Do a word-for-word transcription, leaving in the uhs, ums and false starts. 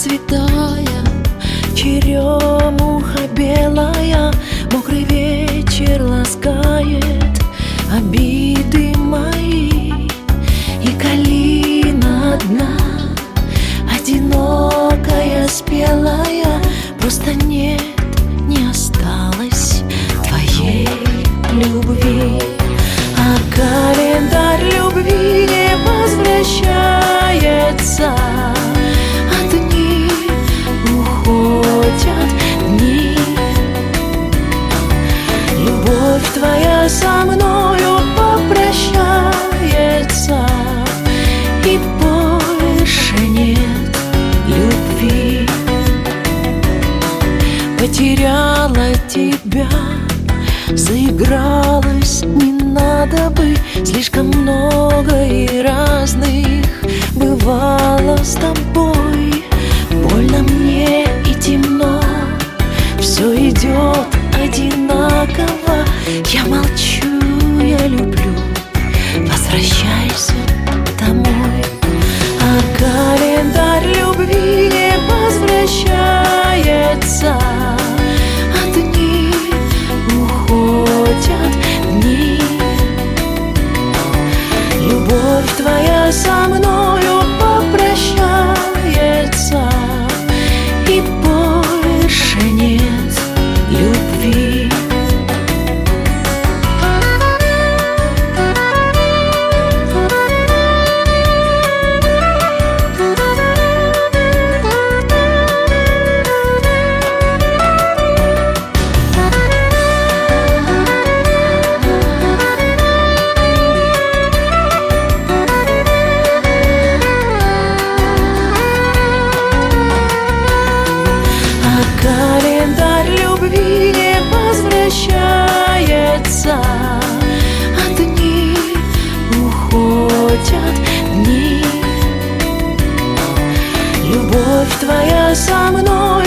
расцветая, черемуха белая, мокрый вечер ласкает обиды мои. И калина одна, одинокая, спелая, просто нет, не осталось твоей любви. А календарь любви не возвращается, а дни уходят, дни. Любовь твоя со мною попрощается, и больше нет любви. Потеряла тебя, заигралась, не надо бы. Слишком много и разных бывало с тобой. Больно мне и темно, все идет одинаково. Я молчу, я люблю, возвращайся домой. А календарь любви не возвращается, а дни уходят, дни. Любовь твоя со мною попрощается, и больше нет любви. Календарь любви не возвращается, а дни уходят, дни. Любовь твоя со мной